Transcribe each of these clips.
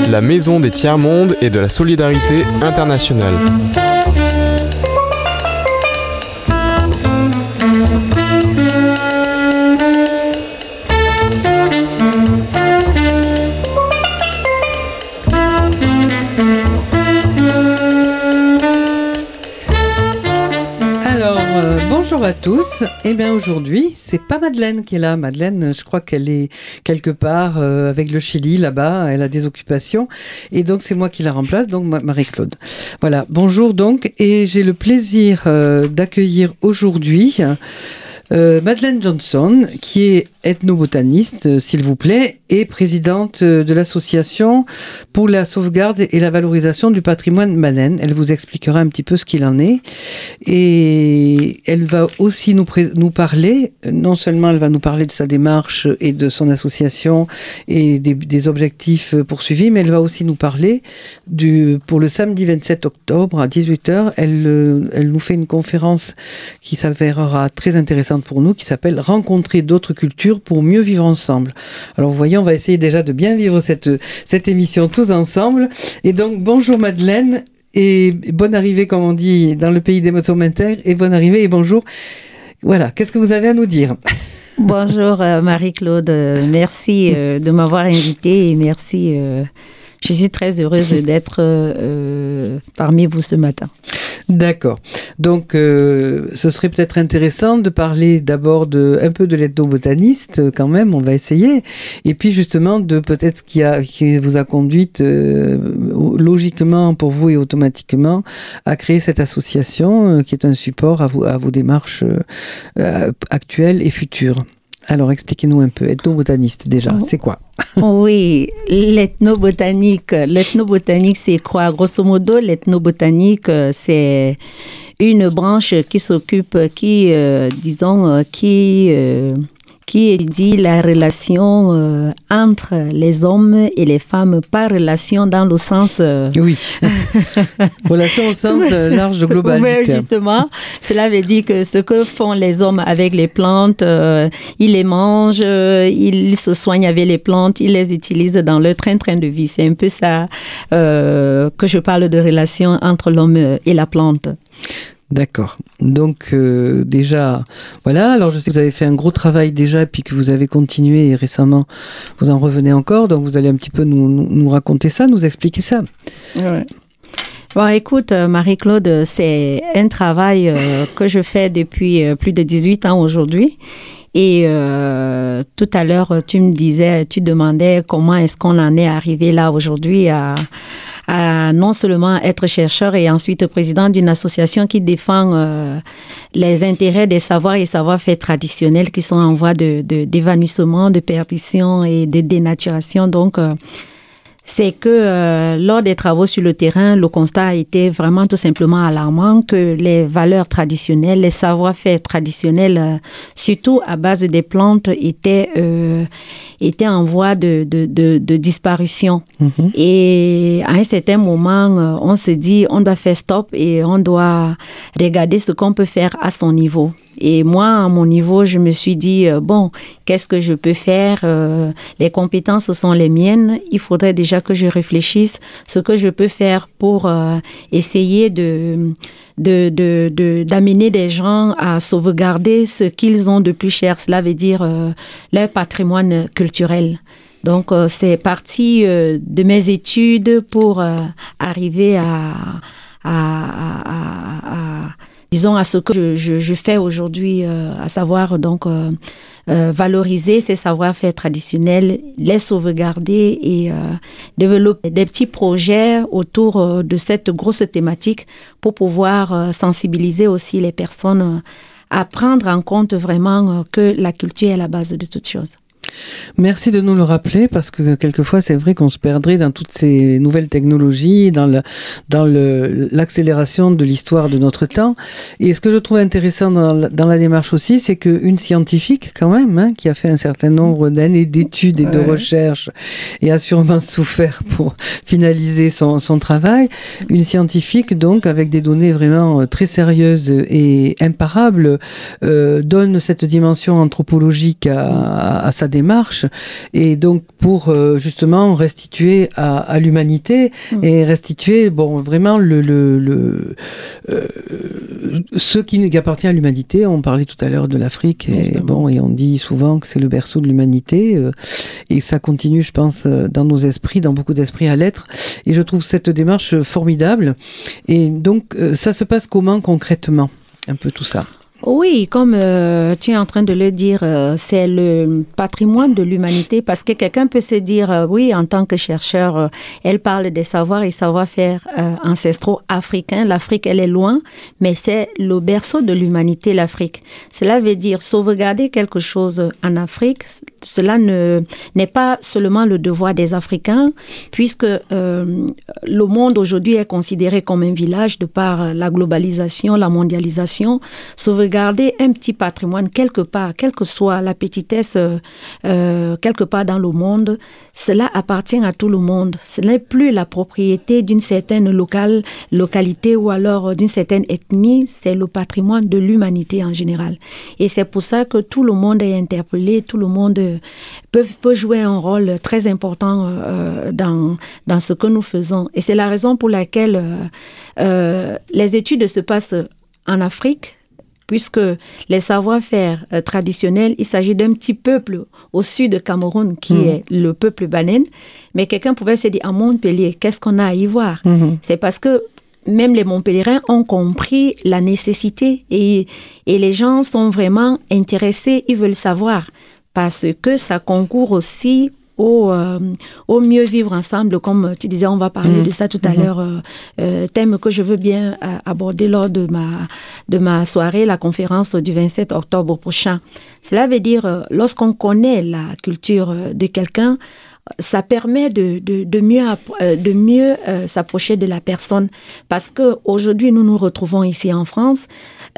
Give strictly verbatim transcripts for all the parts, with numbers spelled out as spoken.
la maison des tiers-mondes et de la solidarité internationale. Bonjour à tous. Eh bien aujourd'hui, c'est pas Madeleine qui est là. Madeleine, je crois qu'elle est quelque part euh, avec le Chili là-bas. Elle a des occupations et donc c'est moi qui la remplace. Donc Marie-Claude. Voilà. Bonjour donc et j'ai le plaisir euh, d'accueillir aujourd'hui euh, Madeleine Johnson qui est ethnobotaniste, euh, s'il vous plaît, et présidente de l'association pour la sauvegarde et la valorisation du patrimoine Madeleine. Elle vous expliquera un petit peu ce qu'il en est. Et elle va aussi nous, pré- nous parler, non seulement elle va nous parler de sa démarche et de son association et des, des objectifs poursuivis, mais elle va aussi nous parler du, pour le samedi vingt-sept octobre à dix-huit heures, elle, elle nous fait une conférence qui s'avérera très intéressante pour nous, qui s'appelle « Rencontrer d'autres cultures pour mieux vivre ensemble ». Alors vous voyez, on va essayer déjà de bien vivre cette, cette émission tous ensemble. Et donc, bonjour Madeleine, et bonne arrivée, comme on dit, dans le pays des motomentaires, et bonne arrivée et bonjour. Voilà, qu'est-ce que vous avez à nous dire ? Bonjour euh, Marie-Claude, euh, merci euh, de m'avoir invitée et merci, euh, je suis très heureuse d'être euh, parmi vous ce matin. D'accord. Donc, euh, ce serait peut-être intéressant de parler d'abord de, un peu de l'ethnobotaniste, quand même, on va essayer. Et puis, justement, de peut-être ce qui, a, qui vous a conduite euh, logiquement pour vous et automatiquement à créer cette association euh, qui est un support à, vous, à vos démarches euh, actuelles et futures. Alors, expliquez-nous un peu. Ethnobotaniste, déjà, oh. c'est quoi ? Oui, l'ethnobotanique, l'ethnobotanique, c'est quoi ? Grosso modo, l'ethnobotanique, c'est une branche qui s'occupe, qui, euh, disons, qui... Euh, qui étudie la relation euh, entre les hommes et les femmes, pas relation dans le sens... Euh... Oui, relation au sens euh, large de global. Oui, justement. Cela veut dire que ce que font les hommes avec les plantes, euh, ils les mangent, euh, ils se soignent avec les plantes, ils les utilisent dans leur train-train de vie. C'est un peu ça euh, que je parle de relation entre l'homme et la plante. D'accord. Donc euh, déjà, voilà. Alors je sais que vous avez fait un gros travail déjà, puis que vous avez continué et récemment, vous en revenez encore. Donc vous allez un petit peu nous, nous, nous raconter ça, nous expliquer ça. Ouais. Bon, écoute, Marie-Claude, c'est un travail euh, que je fais depuis euh, plus de dix-huit ans aujourd'hui. Et euh, tout à l'heure, tu me disais, tu demandais comment est-ce qu'on en est arrivé là aujourd'hui à, à non seulement être chercheur et ensuite président d'une association qui défend euh, les intérêts des savoirs et savoir-faire traditionnels qui sont en voie de, de, d'évanouissement, de perdition et de dénaturation. Donc, euh, c'est que euh, lors des travaux sur le terrain, le constat a été vraiment tout simplement alarmant que les valeurs traditionnelles, les savoir-faire traditionnels, euh, surtout à base des plantes, étaient, euh, étaient en voie de, de, de, de disparition. Mm-hmm. Et à un certain moment, euh, on se dit on doit faire stop et on doit regarder ce qu'on peut faire à son niveau. Et moi, à mon niveau, je me suis dit, euh, bon, qu'est-ce que je peux faire ? euh, Les compétences sont les miennes. Il faudrait déjà que je réfléchisse ce que je peux faire pour euh, essayer de, de, de, de, d'amener des gens à sauvegarder ce qu'ils ont de plus cher. Cela veut dire euh, leur patrimoine culturel. Donc, euh, c'est parti euh, de mes études pour euh, arriver à... à, à, à, à disons à ce que je, je, je fais aujourd'hui, euh, à savoir donc euh, euh, valoriser ces savoir-faire traditionnels, les sauvegarder et euh, développer des petits projets autour euh, de cette grosse thématique pour pouvoir euh, sensibiliser aussi les personnes euh, à prendre en compte vraiment euh, que la culture est la base de toute chose. Merci de nous le rappeler parce que quelquefois c'est vrai qu'on se perdrait dans toutes ces nouvelles technologies, dans, le, dans le, l'accélération de l'histoire de notre temps. Et ce que je trouve intéressant dans la, dans la démarche aussi, c'est qu'une scientifique quand même, hein, qui a fait un certain nombre d'années d'études et de ouais. recherches et a sûrement souffert pour finaliser son, son travail, une scientifique donc avec des données vraiment très sérieuses et imparables, euh, donne cette dimension anthropologique à, à sa démarche démarche, et donc pour euh, justement restituer à, à l'humanité mmh. et restituer bon vraiment le, le, le euh, ce qui, qui appartient à l'humanité. On parlait tout à l'heure de l'Afrique et bon et on dit souvent que c'est le berceau de l'humanité euh, et ça continue, je pense, dans nos esprits, dans beaucoup d'esprits à l'être. Et je trouve cette démarche formidable. Et donc euh, ça se passe comment concrètement, un peu tout ça? Oui, comme euh, tu es en train de le dire, euh, c'est le patrimoine de l'humanité, parce que quelqu'un peut se dire, euh, oui, en tant que chercheur, euh, elle parle des savoirs et savoir-faire euh, ancestraux africains. L'Afrique, elle est loin, mais c'est le berceau de l'humanité, l'Afrique. Cela veut dire sauvegarder quelque chose en Afrique. Cela ne, n'est pas seulement le devoir des Africains, puisque euh, le monde aujourd'hui est considéré comme un village de par la globalisation, la mondialisation. Sauvegarder Garder un petit patrimoine quelque part, quelle que soit la petitesse euh, euh, quelque part dans le monde, cela appartient à tout le monde. Ce n'est plus la propriété d'une certaine locale, localité ou alors d'une certaine ethnie, c'est le patrimoine de l'humanité en général. Et c'est pour ça que tout le monde est interpellé, tout le monde peut, peut jouer un rôle très important euh, dans, dans ce que nous faisons. Et c'est la raison pour laquelle euh, euh, les études se passent en Afrique, puisque les savoir-faire euh, traditionnels, il s'agit d'un petit peuple au sud de Cameroun qui mmh. est le peuple Banen. Mais quelqu'un pouvait se dire, à Montpellier, qu'est-ce qu'on a à y voir? mmh. C'est parce que même les Montpelliérains ont compris la nécessité et, et les gens sont vraiment intéressés, ils veulent savoir, parce que ça concourt aussi Au, euh, au mieux vivre ensemble, comme tu disais, on va parler mmh. de ça tout à mmh. l'heure, euh, euh, thème que je veux bien euh, aborder lors de ma, de ma soirée, la conférence du vingt-sept octobre prochain. Cela veut dire, euh, lorsqu'on connaît la culture de quelqu'un, ça permet de, de, de mieux, de mieux euh, s'approcher de la personne. Parce qu'aujourd'hui, nous nous retrouvons ici en France.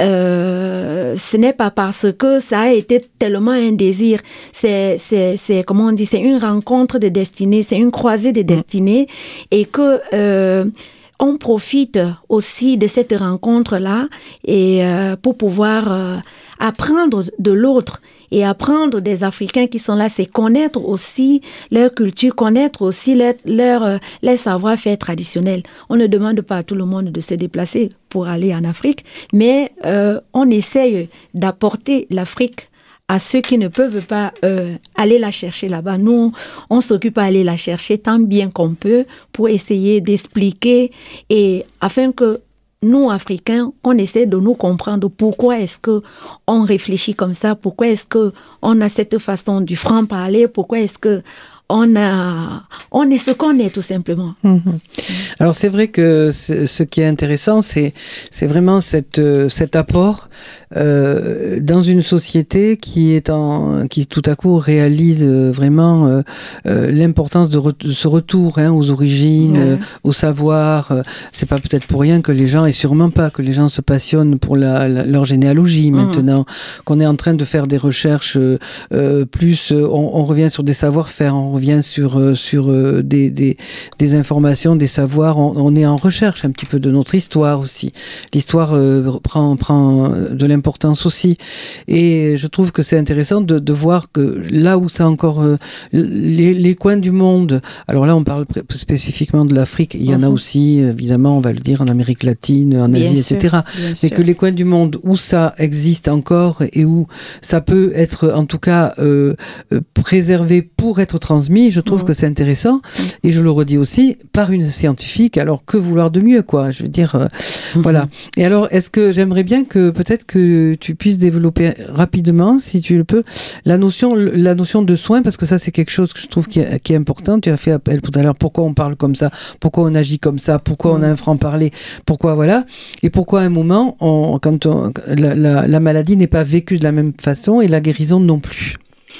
Euh, ce n'est pas parce que ça a été tellement un désir. C'est, c'est, c'est, comment on dit, c'est une rencontre de destinée, c'est une croisée de destinée. Et que... Euh, on profite aussi de cette rencontre-là et euh, pour pouvoir euh, apprendre de l'autre et apprendre des Africains qui sont là, c'est connaître aussi leur culture, connaître aussi leur, leur, euh, leur savoir-faire traditionnel. On ne demande pas à tout le monde de se déplacer pour aller en Afrique, mais euh, on essaye d'apporter l'Afrique à ceux qui ne peuvent pas euh, aller la chercher là-bas. Nous, on s'occupe à aller la chercher tant bien qu'on peut pour essayer d'expliquer et afin que nous, Africains, on essaie de nous comprendre pourquoi est-ce qu'on réfléchit comme ça, pourquoi est-ce qu'on a cette façon du franc-parler, pourquoi est-ce que on a, on est ce qu'on est tout simplement. Mmh. Alors c'est vrai que ce qui est intéressant, c'est, c'est vraiment cette, cet apport euh, dans une société qui est en, qui tout à coup réalise vraiment euh, euh, l'importance de, re, de ce retour hein, aux origines, ouais. euh, au savoir. C'est pas peut-être pour rien que les gens, et sûrement pas que les gens se passionnent pour la, la, leur généalogie mmh. maintenant, qu'on est en train de faire des recherches euh, plus, on, on revient sur des savoir-faire, on revient sur, sur des, des, des informations, des savoirs. On, on est en recherche un petit peu de notre histoire aussi. L'histoire euh, prend, prend de l'importance aussi. Et je trouve que c'est intéressant de, de voir que là où ça encore... Euh, les, les coins du monde... Alors là, on parle spécifiquement de l'Afrique. Il y en a aussi, évidemment, on va le dire, en Amérique latine, en Asie, bien et cetera. Sûr, mais sûr. Que les coins du monde où ça existe encore et où ça peut être, en tout cas, euh, préservé pour être transmis, je trouve mmh. que c'est intéressant. Mmh. Et je le redis aussi, par une scientifique, alors que vouloir de mieux, quoi. Je veux dire, euh, mmh. voilà. Et alors, est-ce que j'aimerais bien que peut-être que tu puisses développer rapidement, si tu le peux, la notion, la notion de soin, parce que ça, c'est quelque chose que je trouve qui est, qui est important. Tu as fait appel tout à l'heure, pourquoi on parle comme ça, pourquoi on agit comme ça, pourquoi mmh. on a un franc-parler, pourquoi, voilà. Et pourquoi à un moment, on, quand on, la, la, la maladie n'est pas vécue de la même façon et la guérison non plus.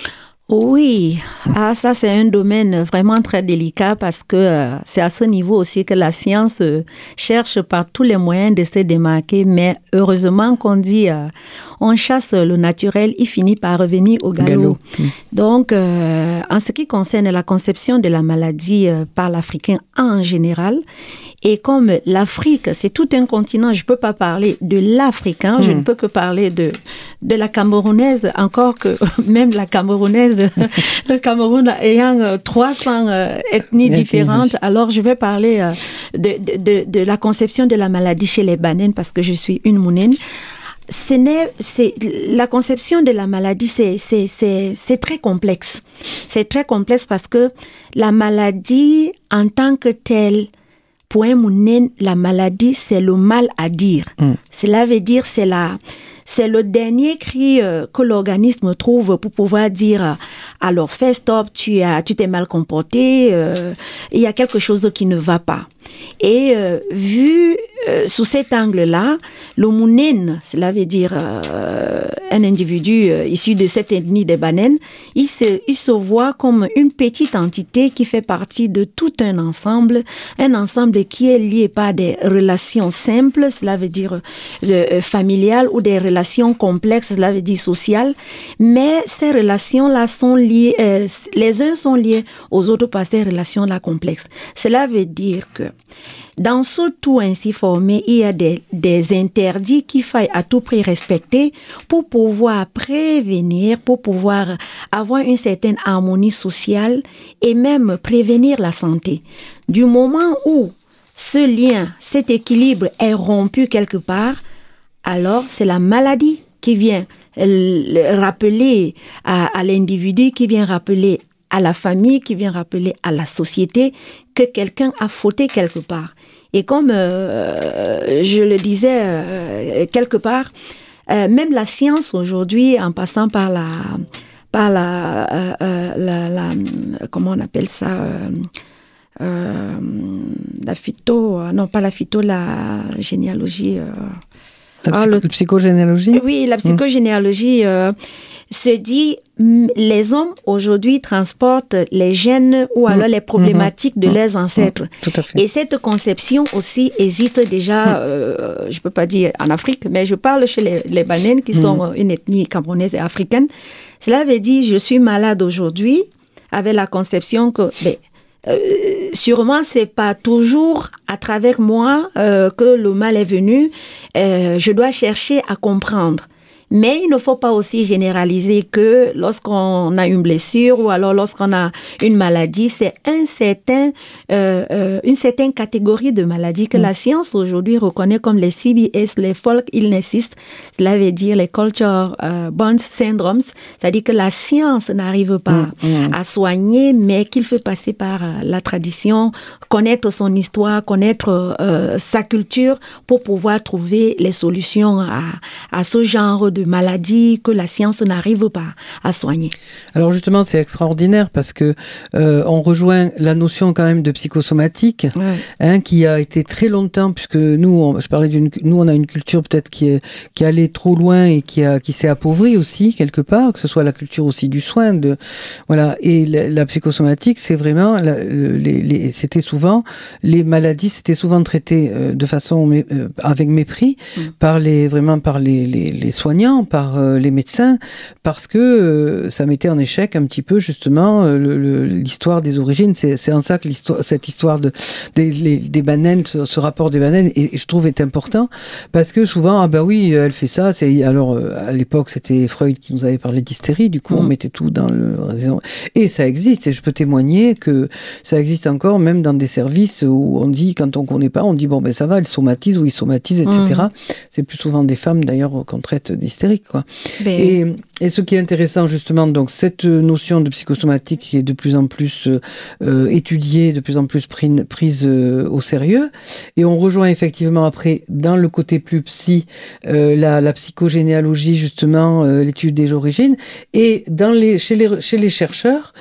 Oui, ah, ça c'est un domaine vraiment très délicat parce que euh, c'est à ce niveau aussi que la science euh, cherche par tous les moyens de se démarquer, mais heureusement qu'on dit euh, on chasse le naturel, il finit par revenir au galop. galop. Mmh. Donc, euh, en ce qui concerne la conception de la maladie euh, par l'Africain en général, et comme l'Afrique, c'est tout un continent, je ne peux pas parler de l'Africain, mmh. je ne peux que parler de, de la Camerounaise, encore que même la Camerounaise chose, le Cameroun ayant euh, trois cents euh, ethnies différentes, alors je vais parler euh, de, de, de, de la conception de la maladie chez les Banènes parce que je suis une Mounène. Ce n'est, c'est, la conception de la maladie, c'est, c'est, c'est, c'est très complexe. C'est très complexe parce que la maladie, en tant que telle, pour un Mounène, la maladie, c'est le mal à dire. Mm. Cela veut dire, c'est la... C'est le dernier cri euh, que l'organisme trouve pour pouvoir dire euh, alors fais stop, tu as, tu t'es mal comporté, euh, il y a quelque chose qui ne va pas. Et euh, vu euh, sous cet angle-là, le Mounène, cela veut dire euh, un individu euh, issu de cette ethnie des Banènes, il se, il se voit comme une petite entité qui fait partie de tout un ensemble, un ensemble qui est lié par des relations simples, cela veut dire euh, familiales, ou des relations complexes, cela veut dire sociales, mais ces relations-là sont liées, euh, les uns sont liés aux autres par ces relations-là complexes. Cela veut dire que dans ce tout ainsi formé, il y a des, des interdits qu'il faille à tout prix respecter pour pouvoir prévenir, pour pouvoir avoir une certaine harmonie sociale et même prévenir la santé. Du moment où ce lien, cet équilibre est rompu quelque part, alors c'est la maladie qui vient rappeler à, à l'individu, qui vient rappeler à la famille, qui vient rappeler à la société que quelqu'un a fauté quelque part. Et comme euh, je le disais euh, quelque part, euh, même la science aujourd'hui, en passant par la, par la, euh, euh, la, la comment on appelle ça, euh, euh, la phyto, non pas la phyto, la généalogie. Euh, la psycho- ah, le, psychogénéalogie. Oui, la psychogénéalogie. Euh, se dit, les hommes aujourd'hui transportent les gènes ou alors mmh. les problématiques mmh. de leurs ancêtres. Mmh. Tout à fait. Et cette conception aussi existe déjà, mmh. euh, je ne peux pas dire en Afrique, mais je parle chez les, les Banènes qui mmh. sont une ethnie camerounaise et africaine. Cela veut dire, je suis malade aujourd'hui avec la conception que... Ben, Euh, sûrement c'est pas toujours à travers moi euh, que le mal est venu. Euh, je dois chercher à comprendre. Mais il ne faut pas aussi généraliser que lorsqu'on a une blessure ou alors lorsqu'on a une maladie, c'est un certain, euh, euh, une certaine catégorie de maladies que mmh. la science aujourd'hui reconnaît comme les C B S, les folk illnesses. Cela veut dire les culture euh, bonds syndromes. C'est-à-dire que la science n'arrive pas mmh. Mmh. à soigner, mais qu'il faut passer par euh, la tradition, connaître son histoire, connaître euh, sa culture pour pouvoir trouver les solutions à, à ce genre de de maladies que la science n'arrive pas à soigner. Alors justement, c'est extraordinaire parce que euh, on rejoint la notion quand même de psychosomatique, ouais. hein, qui a été très longtemps, puisque nous, on, je parlais d'une, nous on a une culture peut-être qui est qui est allée trop loin et qui a qui s'est appauvrie aussi quelque part, que ce soit la culture aussi du soin, de voilà. Et la, la psychosomatique, c'est vraiment, la, les, les, c'était souvent les maladies, c'était souvent traité euh, de façon euh, avec mépris mmh. par les vraiment par les les, les soignants, par euh, les médecins, parce que euh, ça mettait en échec un petit peu justement euh, le, le, l'histoire des origines. C'est, c'est en ça que l'histoire, cette histoire de, des, les, des Banènes, ce, ce rapport des Banènes, et, et je trouve est important, parce que souvent, ah ben oui, elle fait ça. C'est, alors, euh, à l'époque, c'était Freud qui nous avait parlé d'hystérie, du coup, mmh. on mettait tout dans le... Et ça existe, et je peux témoigner que ça existe encore, même dans des services où on dit, quand on ne connaît pas, on dit, bon ben ça va, elle somatise ou il somatise, et cetera. Mmh. C'est plus souvent des femmes, d'ailleurs, qu'on traite d'hystérique. Quoi. Ben... Et, et ce qui est intéressant justement, donc cette notion de psychosomatique qui est de plus en plus euh, étudiée, de plus en plus prise, prise euh, au sérieux, et on rejoint effectivement après dans le côté plus psy euh, la, la psychogénéalogie justement, euh, l'étude des origines, et dans les, chez, les, chez les chercheurs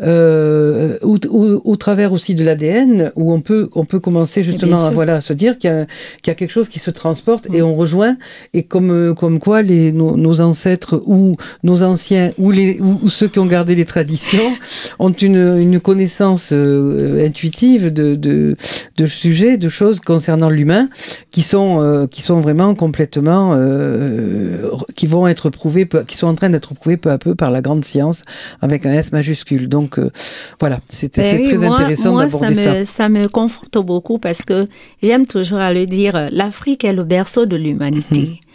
euh, au, au, au travers aussi de l'A D N, où on peut, on peut commencer justement à, voilà, à se dire qu'il y, a, qu'il y a quelque chose qui se transporte, mmh. et on rejoint, et comme, comme quoi les Nos, nos ancêtres ou nos anciens ou, les, ou, ou ceux qui ont gardé les traditions ont une, une connaissance euh, intuitive de, de, de sujets, de choses concernant l'humain qui sont, euh, qui sont vraiment complètement, euh, qui vont être prouvées, qui sont en train d'être prouvées peu à peu par la grande science avec un S majuscule. Donc euh, voilà, c'était, ben c'est oui, très moi, intéressant moi, d'aborder ça. Me, ça. Ça me conforte beaucoup parce que j'aime toujours à le dire, l'Afrique est le berceau de l'humanité. Mmh.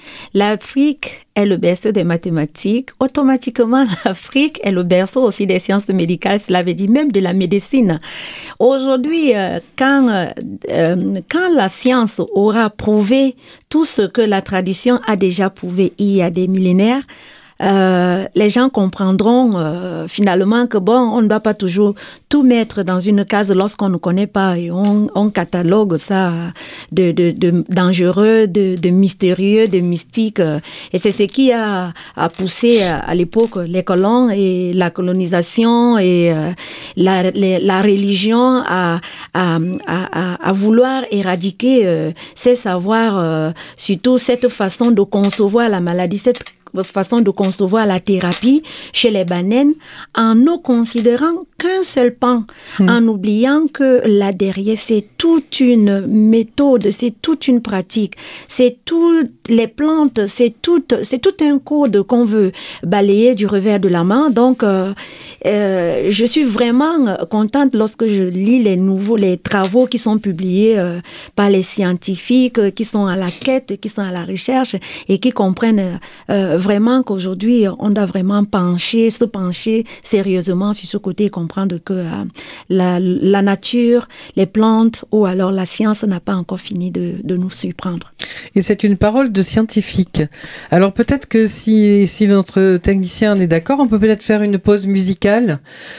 l'Afrique est le berceau des mathématiques, automatiquement l'Afrique est le berceau aussi des sciences médicales, cela veut dire même de la médecine. Aujourd'hui, euh, quand, euh, quand la science aura prouvé tout ce que la tradition a déjà prouvé il y a des millénaires, Euh, les gens comprendront euh, finalement que bon, on ne doit pas toujours tout mettre dans une case lorsqu'on ne connaît pas et on, on catalogue ça de, de, de dangereux, de, de mystérieux, de mystique. Et c'est ce qui a, a poussé à, à l'époque les colons et la colonisation et euh, la, les, la religion à, à, à, à vouloir éradiquer euh, ces savoirs, euh, surtout cette façon de concevoir la maladie, cette façon de concevoir la thérapie chez les Banènes en ne considérant qu'un seul pan, mmh. en oubliant que là derrière c'est toute une méthode, c'est toute une pratique, c'est toutes les plantes, c'est tout, c'est tout un code qu'on veut balayer du revers de la main. Donc euh, euh, je suis vraiment contente lorsque je lis les nouveaux, les travaux qui sont publiés euh, par les scientifiques euh, qui sont à la quête, qui sont à la recherche et qui comprennent euh, vraiment qu'aujourd'hui, on doit vraiment pencher, se pencher sérieusement sur ce côté et comprendre que euh, la, la nature, les plantes ou alors la science n'a pas encore fini de, de nous surprendre. Et c'est une parole de scientifique. Alors peut-être que si, si notre technicien est d'accord, on peut peut-être faire une pause musicale.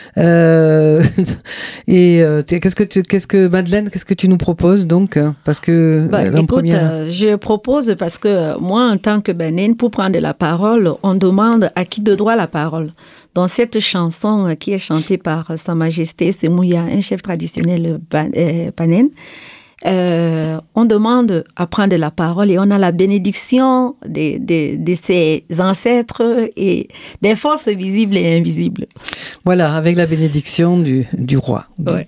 Euh, et euh, qu'est-ce que tu, qu'est-ce que Madeleine, qu'est-ce que tu nous proposes donc? Parce que bah, euh, écoute, première... euh, je propose parce que moi, en tant que Banène, pour prendre la parole, on demande à qui de droit la parole. Dans cette chanson qui est chantée par Sa Majesté Semouya, un chef traditionnel banène, euh, on demande à prendre la parole et on a la bénédiction de, de, de ses ancêtres et des forces visibles et invisibles. Voilà, avec la bénédiction du, du roi. Ouais.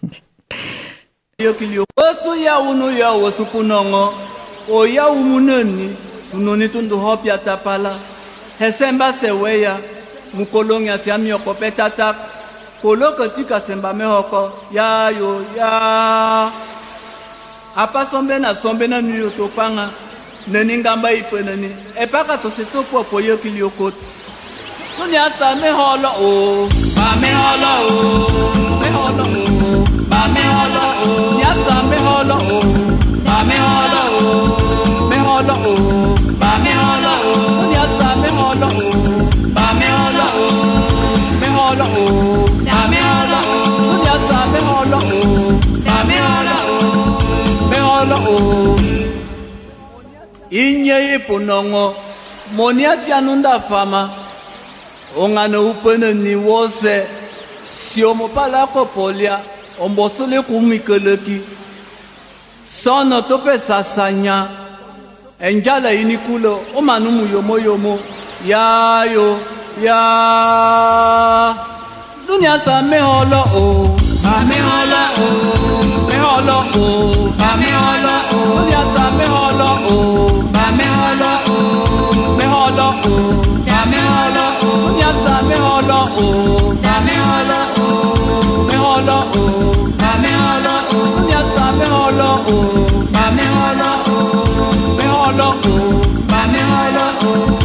Tunoni tundu hopia tapala hesemba seweya mukolonga siamio kopetata koloko tika semba mehoko ya yo ya apa sombe na sombe na nuyo topanga neni ngamba ipenani epaka to setopo poyo kiliokot tuni ata meholo o ba meholo o meholo o ba meholo o nyata meholo o ba meholo o meholo o ba meholo o nyata meholo o ba meholo o meholo o ba meholo o nyata meholo o ba meholo o meholo o inye ipunongo moniati anunda fama ongane upene ni wose siomo pala kopolia ombosole kumikeleki sono tope sasanya enjala inikulo omanumu yomo yomo ya yo ya dunia sa meholo o ba meholo o meholo o ba meholo o dunia sa meholo o ba meholo o meholo o ba meholo o dunia sa meholo o ba meholo o meholo o ba meholo o dunia sa meholo o ba meholo o meholo o ba meholo o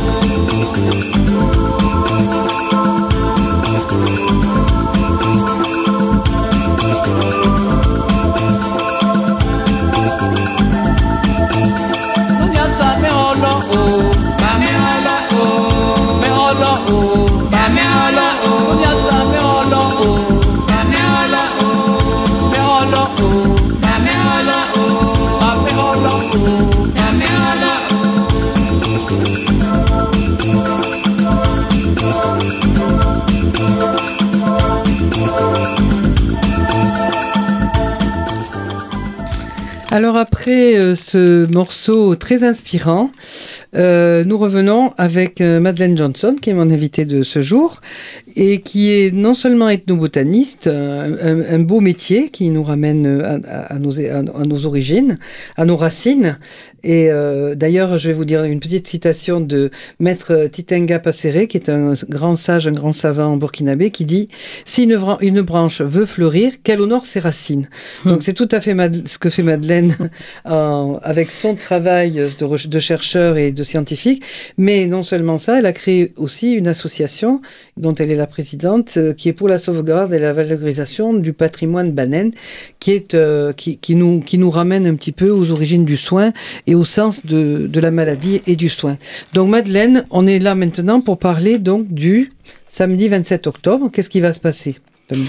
Alors après euh, ce morceau très inspirant, euh, nous revenons avec euh, Madeleine Johnson, qui est mon invitée de ce jour, et qui est non seulement ethnobotaniste, un, un, un beau métier qui nous ramène à, à, nos, à, à nos origines, à nos racines. Et euh, d'ailleurs, je vais vous dire une petite citation de Maître Titenga Passeré, qui est un grand sage, un grand savant burkinabé, qui dit « Si une, une branche veut fleurir, qu'elle honore ses racines. » Donc c'est tout à fait Mad- ce que fait Madeleine en, avec son travail de, de chercheur et de scientifique. Mais non seulement ça, elle a créé aussi une association dont elle est la présidente, euh, qui est pour la sauvegarde et la valorisation du patrimoine banane, qui, est, euh, qui, qui, nous, qui nous ramène un petit peu aux origines du soin et au sens de, de la maladie et du soin. Donc Madeleine, on est là maintenant pour parler donc du samedi vingt-sept octobre. Qu'est-ce qui va se passer ?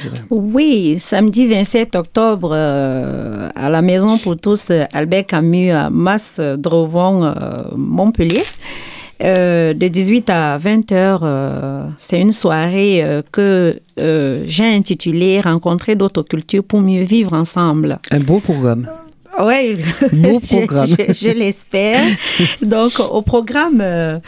Oui, samedi vingt-sept octobre, euh, à la Maison pour tous, Albert Camus, à Mas-Drovon, euh, Montpellier. Euh, de dix-huit à vingt heures, euh, c'est une soirée euh, que euh, j'ai intitulée « Rencontrer d'autres cultures pour mieux vivre ensemble ». Un beau programme. Oui, beau programme. je, je, je l'espère. Donc, au programme, euh,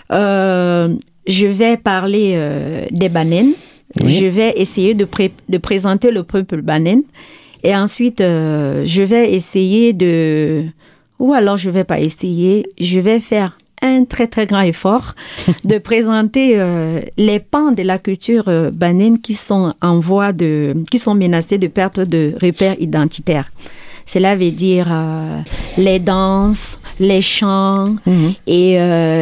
euh, je vais parler euh, des bananes. Oui. Je vais essayer de, pré- de présenter le peuple banane. Et ensuite, euh, je vais essayer de... Ou alors, je ne vais pas essayer. Je vais faire un très, très grand effort de présenter euh, les pans de la culture euh, banane qui sont en voie de... qui sont menacés de perte de repères identitaires. Cela veut dire euh, les danses, les chants mmh. et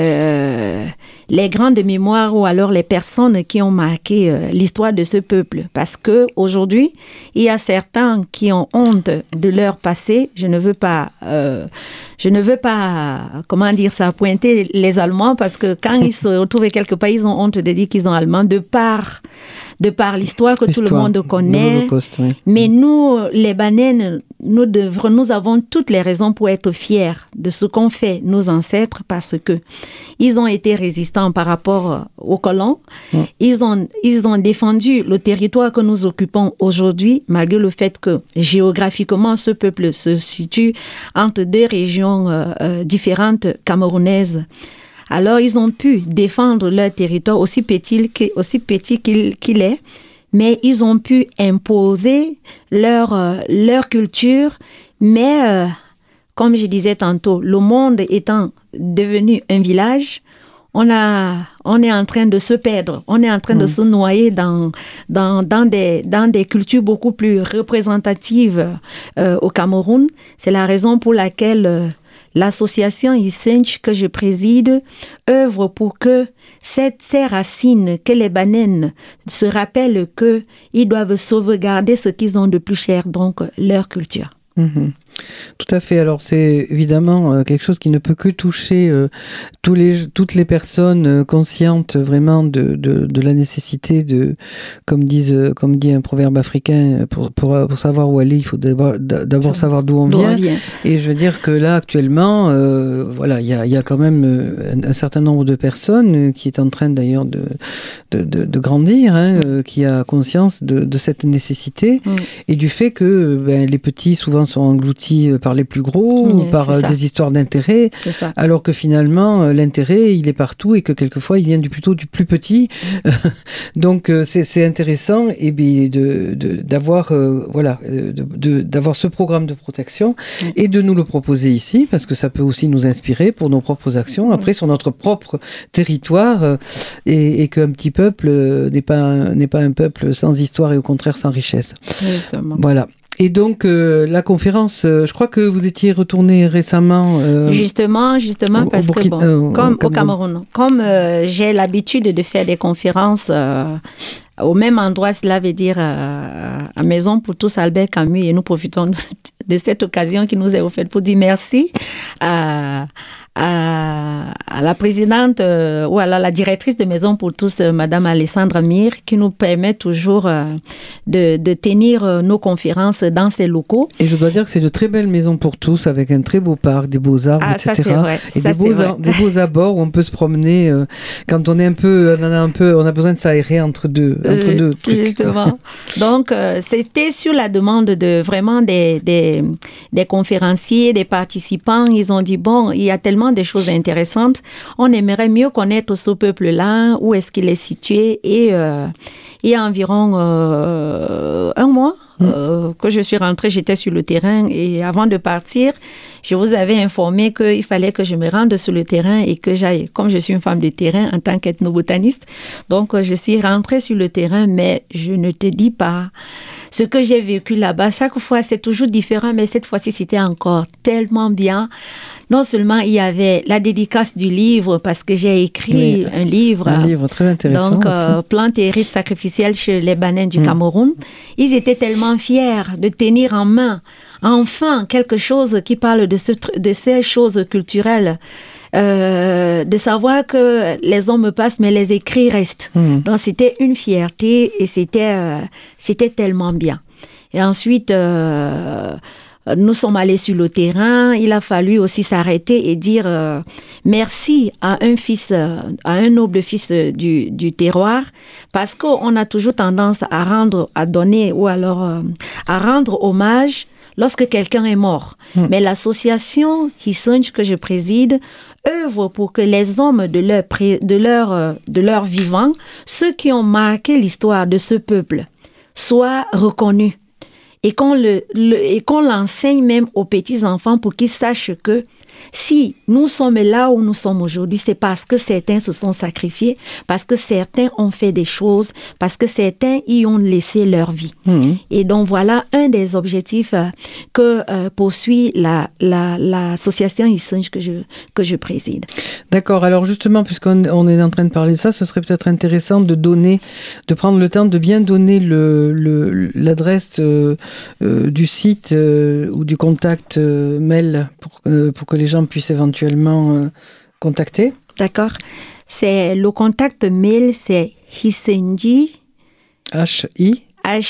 euh, les grandes mémoires ou alors les personnes qui ont marqué euh, l'histoire de ce peuple. Parce qu'aujourd'hui, il y a certains qui ont honte de leur passé. Je ne veux pas, euh, je ne veux pas, comment dire ça, pointer les Allemands parce que quand ils se retrouvent quelque part, ils ont honte de dire qu'ils sont Allemands de par... de par l'histoire que l'histoire, tout le monde connaît. Oui. Mais nous, les bananes, nous, devrons, nous avons toutes les raisons pour être fiers de ce qu'ont fait nos ancêtres parce que ils ont été résistants par rapport aux colons. Oui. Ils ont, ils ont défendu le territoire que nous occupons aujourd'hui, malgré le fait que géographiquement, ce peuple se situe entre deux régions euh, euh, différentes camerounaises. Alors, ils ont pu défendre leur territoire aussi petit, aussi petit qu'il, qu'il est, mais ils ont pu imposer leur, euh, leur culture. Mais, euh, comme je disais tantôt, le monde étant devenu un village, on, a, on est en train de se perdre. On est en train mmh. de se noyer dans, dans, dans, des, dans des cultures beaucoup plus représentatives euh, au Cameroun. C'est la raison pour laquelle... Euh, l'association Isench que je préside œuvre pour que cette, ces racines, que les bananes se rappellent qu'ils doivent sauvegarder ce qu'ils ont de plus cher, donc leur culture. Mmh. Tout à fait. Alors, c'est évidemment euh, quelque chose qui ne peut que toucher euh, tous les, toutes les personnes euh, conscientes vraiment de, de, de la nécessité de, comme, disent, euh, comme dit un proverbe africain, pour, pour, pour savoir où aller, il faut d'abord, d'abord savoir d'où on d'où vient. On vient. Et je veux dire que là, actuellement, euh, voilà, il y a, y a quand même un, un certain nombre de personnes qui est en train d'ailleurs de, de, de, de grandir, hein, mmh. euh, qui a conscience de, de cette nécessité mmh. et du fait que ben, les petits souvent sont engloutis par les plus gros oui, ou par des histoires d'intérêt, alors que finalement l'intérêt il est partout et que quelquefois il vient du plutôt du plus petit. Donc c'est, c'est intéressant et bien de, de d'avoir euh, voilà de, de d'avoir ce programme de protection oui. et de nous le proposer ici parce que ça peut aussi nous inspirer pour nos propres actions après oui. sur notre propre territoire euh, et, et qu'un petit peuple euh, n'est pas un, n'est pas un peuple sans histoire et au contraire sans richesse. Justement. Voilà. Et donc, euh, la conférence, euh, je crois que vous étiez retourné récemment... Euh, justement, justement, parce que, bon, euh, comme au Cameroun, au Cameroun comme euh, j'ai l'habitude de faire des conférences euh, au même endroit, cela veut dire euh, à Maison pour tous, Albert Camus, et nous profitons de, de cette occasion qui nous est offerte pour dire merci à... À, à la présidente euh, ou à la, la directrice de Maison pour tous, euh, Madame Alessandra Mir, qui nous permet toujours euh, de, de tenir euh, nos conférences dans ces locaux. Et je dois dire que c'est de très belles maisons pour tous, avec un très beau parc, des beaux arbres, ah, et cetera. Ça, c'est vrai. Et ça, des, beaux ar- des beaux abords où on peut se promener euh, quand on est un peu, on a un peu, on a besoin de s'aérer entre deux, entre euh, deux trucs. Justement. Donc, euh, c'était sur la demande de vraiment des, des, des conférenciers, des participants. Ils ont dit bon, il y a tellement des choses intéressantes. On aimerait mieux connaître ce peuple-là, où est-ce qu'il est situé. Et euh, il y a environ euh, un mois, euh, que je suis rentrée, j'étais sur le terrain et avant de partir, je vous avais informé qu'il fallait que je me rende sur le terrain et que j'aille, comme je suis une femme de terrain en tant qu'ethnobotaniste, donc je suis rentrée sur le terrain, mais je ne te dis pas ce que j'ai vécu là-bas. Chaque fois, c'est toujours différent, mais cette fois-ci, c'était encore tellement bien. Non seulement il y avait la dédicace du livre, parce que j'ai écrit oui, un livre. Un livre très intéressant. Donc, euh, plantes et risques sacrificiels chez les Banènes du mmh. Cameroun. Ils étaient tellement fiers de tenir en main, enfin, quelque chose qui parle de, ce, de ces choses culturelles. Euh, de savoir que les hommes passent, mais les écrits restent. Mmh. Donc, c'était une fierté et c'était, euh, c'était tellement bien. Et ensuite... Euh, Nous sommes allés sur le terrain. Il a fallu aussi s'arrêter et dire euh, merci à un fils, euh, à un noble fils euh, du, du terroir, parce qu'on a toujours tendance à rendre, à donner ou alors euh, à rendre hommage lorsque quelqu'un est mort. Mmh. Mais l'association Hisunj que je préside œuvre pour que les hommes de leur, de leur, euh, de leur vivant, ceux qui ont marqué l'histoire de ce peuple, soient reconnus. Et qu'on, le, le, et qu'on l'enseigne même aux petits-enfants pour qu'ils sachent que si nous sommes là où nous sommes aujourd'hui, c'est parce que certains se sont sacrifiés, parce que certains ont fait des choses, parce que certains y ont laissé leur vie. Mmh. Et donc voilà un des objectifs euh, que euh, poursuit la, la, l'association Hisunj que je, que je préside. D'accord. Alors justement, puisqu'on on est en train de parler de ça, ce serait peut-être intéressant de donner, de prendre le temps de bien donner le, le, l'adresse euh, euh, du site euh, ou du contact euh, mail pour, euh, pour que les gens puissent éventuellement euh, contacter. D'accord. C'est, le contact mail, c'est hisenji. H-I.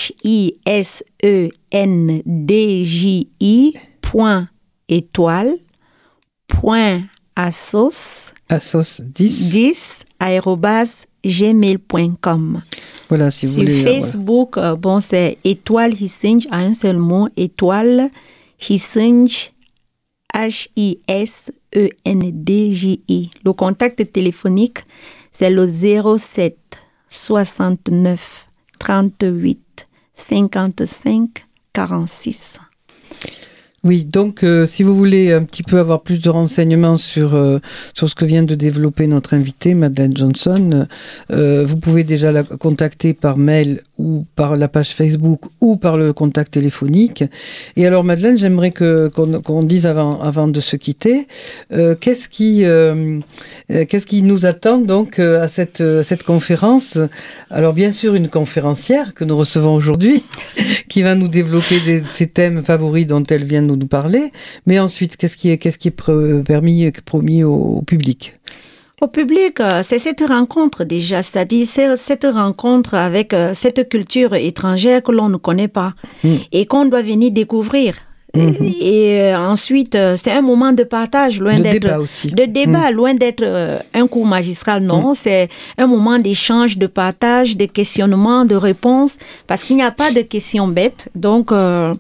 H-I-S-E-N-D-J-I point étoile point assos. Assos dix. dix arobase gmail point com. Voilà, si vous Sur voulez. Sur Facebook, euh, bon, c'est étoile Hisunj à un seul mot, étoile Hisunj. H I S E N D J I. Le contact téléphonique, c'est le zéro sept soixante-neuf trente-huit cinquante-cinq quarante-six. Oui, donc euh, si vous voulez un petit peu avoir plus de renseignements sur, euh, sur ce que vient de développer notre invitée, Madeleine Johnson, euh, vous pouvez déjà la contacter par mail ou par la page Facebook ou par le contact téléphonique. Et alors Madeleine, j'aimerais que, qu'on, qu'on dise avant, avant de se quitter, euh, qu'est-ce, qui, euh, qu'est-ce qui nous attend donc à cette, à cette conférence ? Alors bien sûr une conférencière que nous recevons aujourd'hui, qui va nous développer des, ces thèmes favoris dont elle vient de nous parler, mais ensuite, qu'est-ce qui est, qu'est-ce qui est permis, promis au, au public ? Au public, c'est cette rencontre déjà, c'est-à-dire c'est cette rencontre avec cette culture étrangère que l'on ne connaît pas mmh. et qu'on doit venir découvrir. Mmh. Et, et ensuite, c'est un moment de partage, loin de d'être débat aussi. de débat, mmh. loin d'être un cours magistral. Non, mmh. c'est un moment d'échange, de partage, de questionnement, de réponse, parce qu'il n'y a pas de questions bêtes. Donc, euh,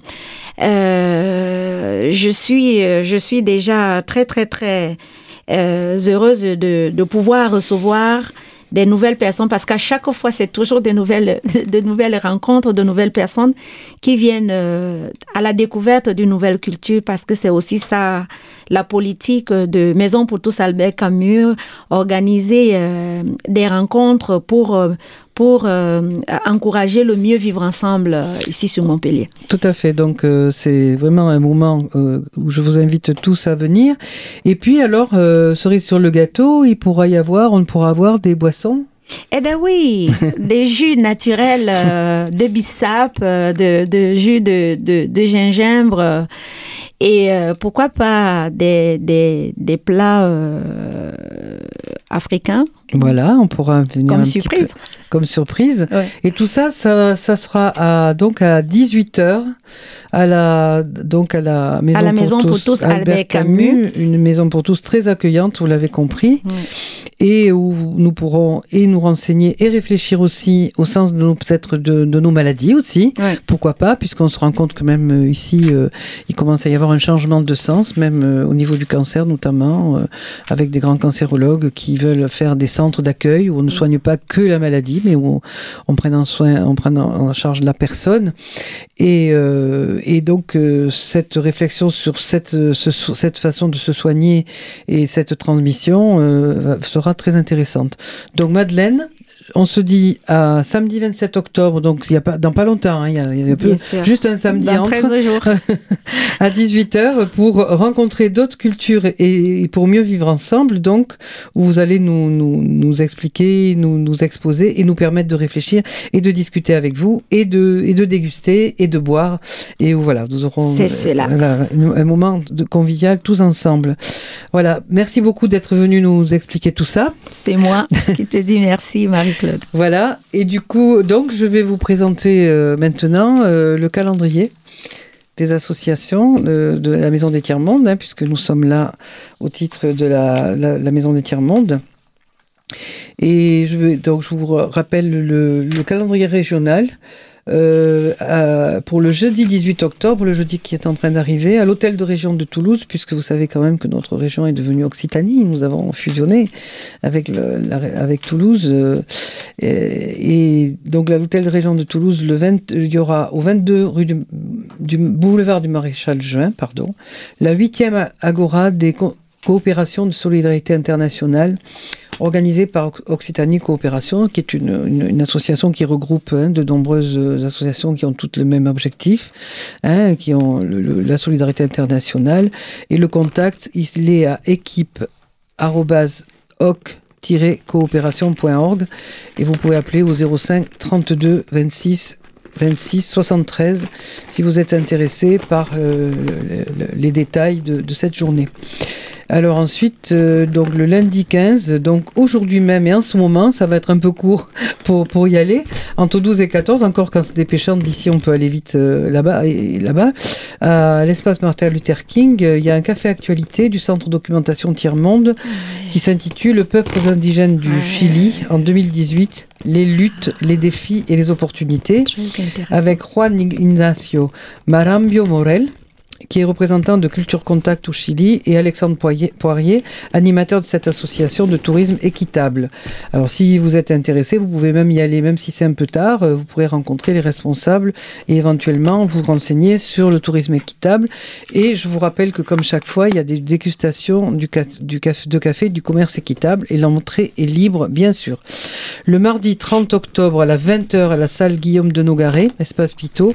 euh, je suis, je suis déjà très, très, très euh, heureuse de, de pouvoir recevoir des nouvelles personnes, parce qu'à chaque fois, c'est toujours de nouvelles, de nouvelles rencontres, de nouvelles personnes qui viennent euh, à la découverte d'une nouvelle culture, parce que c'est aussi ça, la politique de Maison pour tous Albert Camus, organiser euh, des rencontres pour, euh, pour euh, encourager le mieux vivre ensemble euh, ici sur Montpellier. Tout à fait, donc euh, c'est vraiment un moment euh, où je vous invite tous à venir. Et puis alors, euh, cerise sur le gâteau, il pourra y avoir, on pourra avoir des boissons ? Eh bien oui, des jus naturels euh, de bissap, euh, de, de jus de, de, de gingembre euh, et euh, pourquoi pas des, des, des plats euh, africains. Voilà, on pourra venir comme un surprise. Petit peu, comme surprise. Ouais. Et tout ça, ça, ça sera à, donc à dix-huit heures à la, donc à la Maison, à la maison pour, pour tous, tous Albert Camus. Camus, une maison pour tous très accueillante, vous l'avez compris. Ouais. Et où nous pourrons et nous renseigner et réfléchir aussi au sens de nos, peut-être de, de nos maladies aussi. Ouais. Pourquoi pas, puisqu'on se rend compte que même euh, ici, euh, il commence à y avoir un changement de sens, même euh, au niveau du cancer notamment, euh, avec des grands cancérologues qui veulent faire des centres d'accueil où on ne soigne pas que la maladie, mais où on, on prenne en soin, on prenne en charge la personne. Et, euh, et donc, euh, cette réflexion sur cette, ce, cette façon de se soigner et cette transmission euh, sera très intéressante. Donc, Madeleine, on se dit à samedi vingt-sept octobre, donc il y a pas, dans pas longtemps, hein, il y a, il y a peu, juste un samedi dans entre, treize jours. à dix-huit heures, pour rencontrer d'autres cultures et, et pour mieux vivre ensemble, donc, où vous allez nous, nous, nous expliquer, nous, nous exposer et nous permettre de réfléchir et de discuter avec vous et de, et de déguster et de boire. Et voilà, nous aurons C'est cela. Voilà, un moment de convivial tous ensemble. Voilà, merci beaucoup d'être venu nous expliquer tout ça. C'est moi qui te dis merci, Marie-Claude. Voilà, et du coup, donc, je vais vous présenter euh, maintenant euh, le calendrier des associations de, de la Maison des Tiers-Mondes, hein, puisque nous sommes là au titre de la, la, la Maison des Tiers-Mondes. Et je vais, donc, je vous rappelle le, le calendrier régional. Euh, à, pour le jeudi dix-huit octobre, le jeudi qui est en train d'arriver, à l'hôtel de région de Toulouse, puisque vous savez quand même que notre région est devenue Occitanie, nous avons fusionné avec, le, la, avec Toulouse, euh, et, et donc à l'hôtel de région de Toulouse, le vingt, il y aura au vingt-deux rue du, du boulevard du Maréchal Juin, pardon, la huitième agora des co- coopérations de solidarité internationale, organisée par Occitanie Coopération, qui est une, une, une association qui regroupe hein, de nombreuses associations qui ont toutes le même objectif, hein, qui ont le, le, la solidarité internationale. Et le contact, il est à équipe arobase oc tiret coopération point org et vous pouvez appeler au zéro cinq trente-deux vingt-six vingt-six soixante-treize si vous êtes intéressé par euh, les détails de, de cette journée. Alors ensuite, euh, donc le lundi quinze, donc aujourd'hui même et en ce moment, ça va être un peu court pour, pour y aller, entre douze et quatorze, encore qu'en se dépêchant d'ici, on peut aller vite euh, là-bas, et là-bas, à l'espace Martin Luther King, euh, il y a un café actualité du Centre Documentation Tiers-Monde ouais. qui s'intitule « Le peuple indigène du ouais. Chili en deux mille dix-huit, les luttes, les défis et les opportunités » avec Juan Ignacio Marambio Morel, qui est représentant de Culture Contact au Chili, et Alexandre Poirier, animateur de cette association de tourisme équitable. Alors, si vous êtes intéressé, vous pouvez même y aller, même si c'est un peu tard. Vous pourrez rencontrer les responsables et éventuellement vous renseigner sur le tourisme équitable. Et je vous rappelle que, comme chaque fois, il y a des dégustations du ca- du café, de café du commerce équitable et l'entrée est libre, bien sûr. Le mardi trente octobre à la vingt heures à la salle Guillaume de Nogaret, espace Pitot,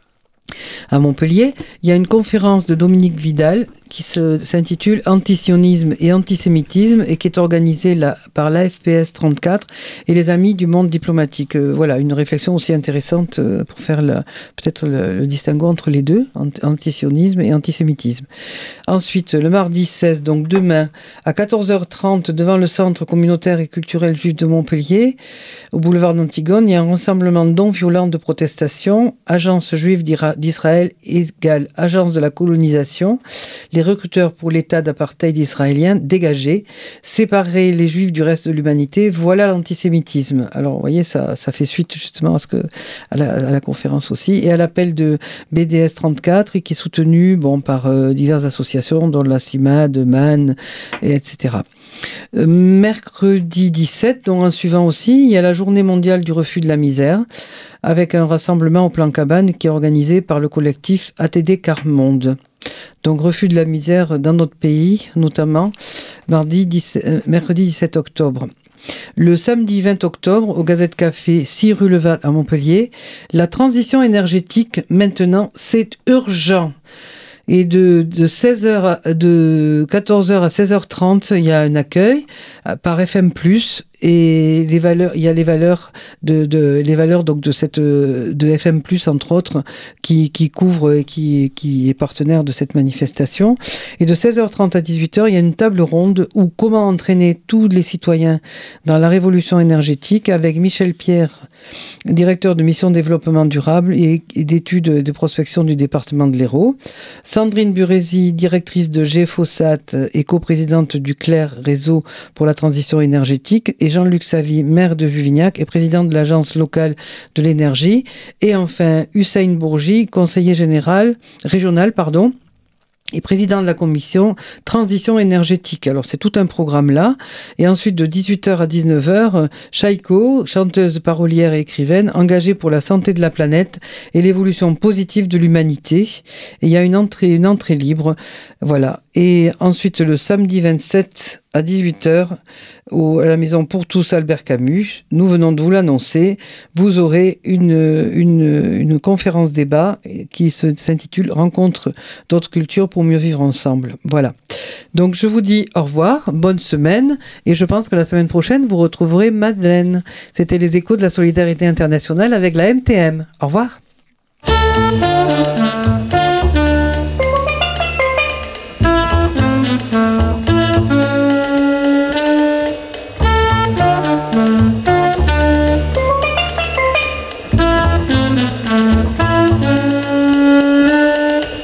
à Montpellier, il y a une conférence de Dominique Vidal qui se, s'intitule « Antisionisme et antisémitisme » et qui est organisée là, par l'A F P S trente-quatre et les Amis du monde diplomatique. Euh, voilà, une réflexion aussi intéressante euh, pour faire la, peut-être le, le distinguo entre les deux, antisionisme et antisémitisme. Ensuite, le mardi seize, donc demain, à quatorze heures trente, devant le Centre communautaire et culturel juif de Montpellier, au boulevard d'Antigone, il y a un rassemblement non violent de protestation, agence juive d'Israël égale agence de la colonisation, les recruteurs pour l'État d'apartheid israélien dégagés, séparer les juifs du reste de l'humanité, voilà l'antisémitisme. Alors, vous voyez, ça, ça fait suite justement à, ce que, à, la, à la conférence aussi, et à l'appel de B D S trente-quatre, et qui est soutenu bon, par euh, diverses associations, dont la CIMAD, MAN, et et cetera. Euh, mercredi dix-sept, donc en suivant aussi, il y a la journée mondiale du refus de la misère, avec un rassemblement au Plan Cabane qui est organisé par le collectif A T D Quart-Monde. Donc, refus de la misère dans notre pays, notamment mardi dix, euh, mercredi dix-sept octobre. Le samedi vingt octobre, au Gazette Café, six rue Leval à Montpellier, la transition énergétique, maintenant, c'est urgent. Et de, de, seize heures, de quatorze heures à seize heures trente, il y a un accueil par F M plus, et les valeurs, il y a les valeurs de, de les valeurs donc de cette de F M plus entre autres qui qui couvre et qui qui est partenaire de cette manifestation. Et de seize heures trente à dix-huit heures, il y a une table ronde où comment entraîner tous les citoyens dans la révolution énergétique avec Michel Pierre, directeur de mission développement durable et, et d'études de prospection du département de l'Hérault, Sandrine Burezi, directrice de GEFOSAT et coprésidente du C L E R Réseau pour la transition énergétique, et Jean-Luc Savy, maire de Juvignac et président de l'agence locale de l'énergie, et enfin Hussein Bourgi, conseiller général, régional, pardon, et président de la commission transition énergétique. Alors c'est tout un programme là. Et ensuite de dix-huit heures à dix-neuf heures, Shaiko, chanteuse, parolière et écrivaine, engagée pour la santé de la planète et l'évolution positive de l'humanité. Et il y a une entrée, une entrée libre. Voilà. Et ensuite le samedi vingt-sept à dix-huit heures, au, à la maison Pour tous Albert Camus, nous venons de vous l'annoncer, vous aurez une, une, une conférence débat qui se, s'intitule Rencontre d'autres cultures pour mieux vivre ensemble. Voilà. Donc je vous dis au revoir, bonne semaine, et je pense que la semaine prochaine, vous retrouverez Madeleine. C'était les échos de la solidarité internationale avec la M T M. Au revoir.